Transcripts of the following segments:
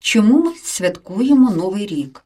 Чому ми святкуємо Новий рік?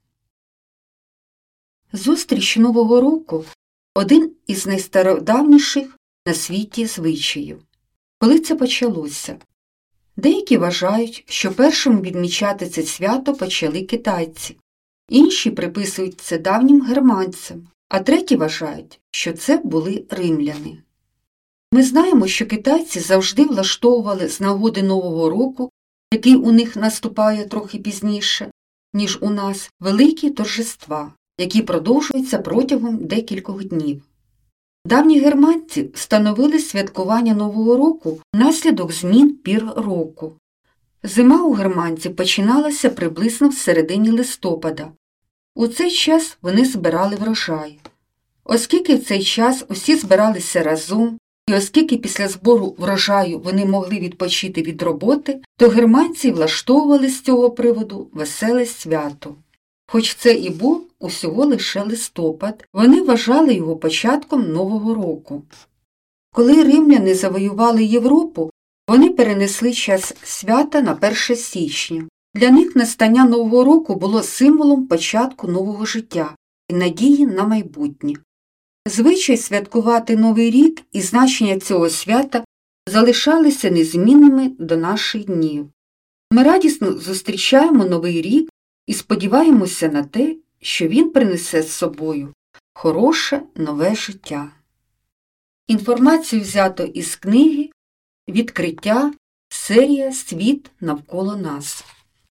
Зустріч Нового року – один із найстародавніших на світі звичаїв. Коли це почалося? Деякі вважають, що першим відмічати це свято почали китайці, інші приписують це давнім германцям, а треті вважають, що це були римляни. Ми знаємо, що китайці завжди влаштовували з нагоди Нового року, який у них наступає трохи пізніше, ніж у нас, великі торжества, які продовжуються протягом декількох днів. Давні германці встановили святкування Нового року внаслідок змін пір року. Зима у германців починалася приблизно в середині листопада. У цей час вони збирали врожай. Оскільки в цей час усі збиралися разом, і оскільки після збору врожаю вони могли відпочити від роботи, то германці влаштовували з цього приводу веселе свято. Хоч це і був усього лише листопад, вони вважали його початком Нового року. Коли римляни завоювали Європу, вони перенесли час свята на 1 січня. Для них настання Нового року було символом початку нового життя і надії на майбутнє. Звичай святкувати Новий рік і значення цього свята залишалися незмінними до наших днів. Ми радісно зустрічаємо Новий рік і сподіваємося на те, що він принесе з собою хороше нове життя. Інформацію взято із книги «Відкриття. Серія «Світ навколо нас».